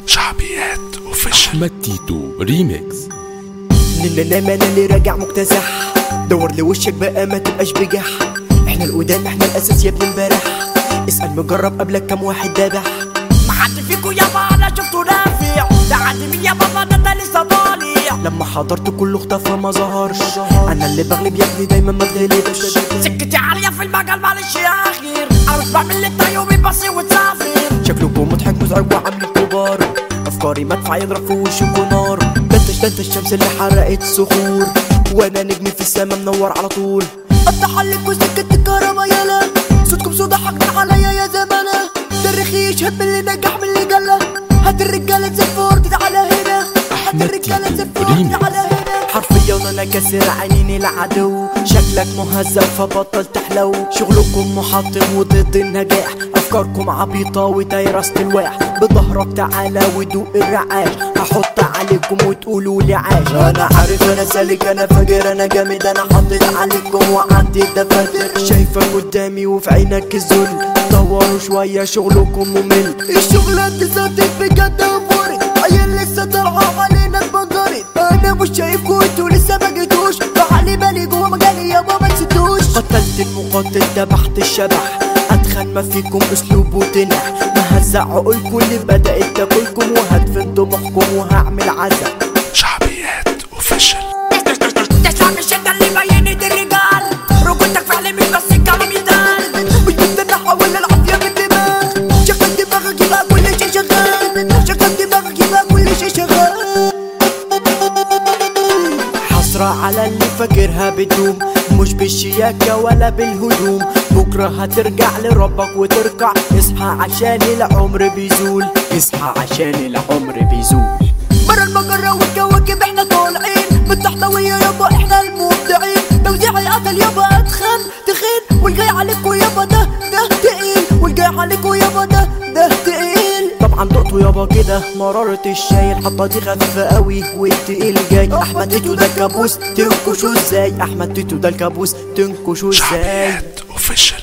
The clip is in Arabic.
شعبيات اوفيشال. احمد تيتو ريميكس. انا اللي راجع مكتسح، دور لوشك بقى ما تبقاش بجح. احنا القدام احنا الاساس يا ابن امبارح، اسأل مجرب قبلك كم واحد دابح. ما حد فيكو يابا انا شفته نافع، ده عند مين يا بابا ده انا لسه طالع. لما حضرت كله اختفى ما ظهرش، انا اللي بغلب يا ابني دايما ما بغلبش. سكتي عالية في المجال معلش يا اخير، عاوز بعمل انت يومي بصي وتسافر. شكلكم مضحك مزعج وعامل كبار، افكاري مدفع يضرب في وشكوا نار. ده انت الشمس اللي حرقت صخور، وانا نجم في السما منور على طول. افتح عليك وسكت الكهربا يالا، صوتكم صودا حقد عليا يا زمانه. ده الرخيش هات من اللي نجح من اللي جله، هات الرجاله زفور تعالى هنا، هات الرجاله زفور تعالى هنا. حرفيا انا كسر عينين العدو، شكلك مهزأ فبطل تحلو. شغلكم محطم وضد النجاح، افكاركم عبيطه وتايره الواح. بظهرك تعالى ودوق الرعاش، هحط عليكم وتقولوا لي عاش. انا عارف انا سالك انا فاجر انا جامد، انا حطيت عليكم وعديت دفاتر. شايفك قدامي وفي عينك الذل، دوروا شويه شغلكم ممل. الشغلة اتزادت بجد وفورت، عيال لسه طالعة علينا اتبجرت. انا مش شايفكوا انتوا لسه ما جيتوش، تعالي بالي جوا مجالي يابا ما نسيتوش. قتلت المقاتل دبحت الشبح، اتخن ما فيكم اسلوب وتنح. مهزع عقولكم اللي بدأت تاكلكم، وهدفن طموحكم وهعمل عزا. شعبيات اوفيشال. تسلم الشدة اللي بينت الرجال، رجولتك فعل مش بس الكلام يتقال. مش بتنحى ولا العافية بالدماغ، شغل دماغك يبقى كل شي شغال، شغل دماغك يبقى كل شي شغال. حسرة على اللي فاكرها بتدوم، مش بالشياكة ولا بالهدوم. بكرة هترجع لربك وتركع، اصحى عشان العمر بيزول، اصحى عشان العمر بيزول. برا المجرة والكواكب احنا طالعين، بالتحتوية يابا احنا المبدعين. توزيع القتل يابا اتخن تخين، والجاي عليكوا يابا ده تقيل، والجاي عليكوا يابا ده تقيل. طبعا دقتوا يابا كده مرارة الشاي، الحطة دي خفيفة قوي والتقيل جاي. احمد تيتو ده الكابوس تنكشوا ازاي، احمد تيتو ده الكابوس تنكشوا ازاي. شعبيات اوفيشال.